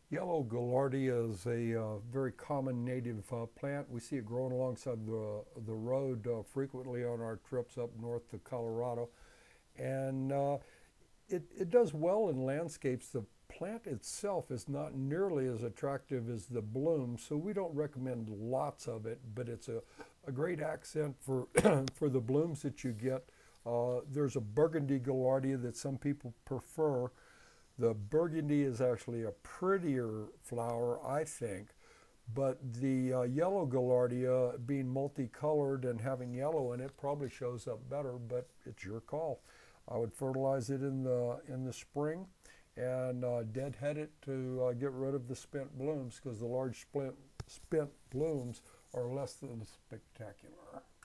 Yellow Gaillardia is a very common native plant. We see it growing alongside the road frequently on our trips up north to Colorado, and it does well in landscapes. The plant itself is not nearly as attractive as the bloom, so we don't recommend lots of it, but it's a great accent for for the blooms that you get. There's a burgundy gaillardia that some people prefer. The burgundy is actually a prettier flower, I think, but the yellow gaillardia, being multicolored and having yellow in it, probably shows up better. But it's your call. I would fertilize it in the spring and deadhead it to get rid of the spent blooms because the large spent blooms are less than spectacular.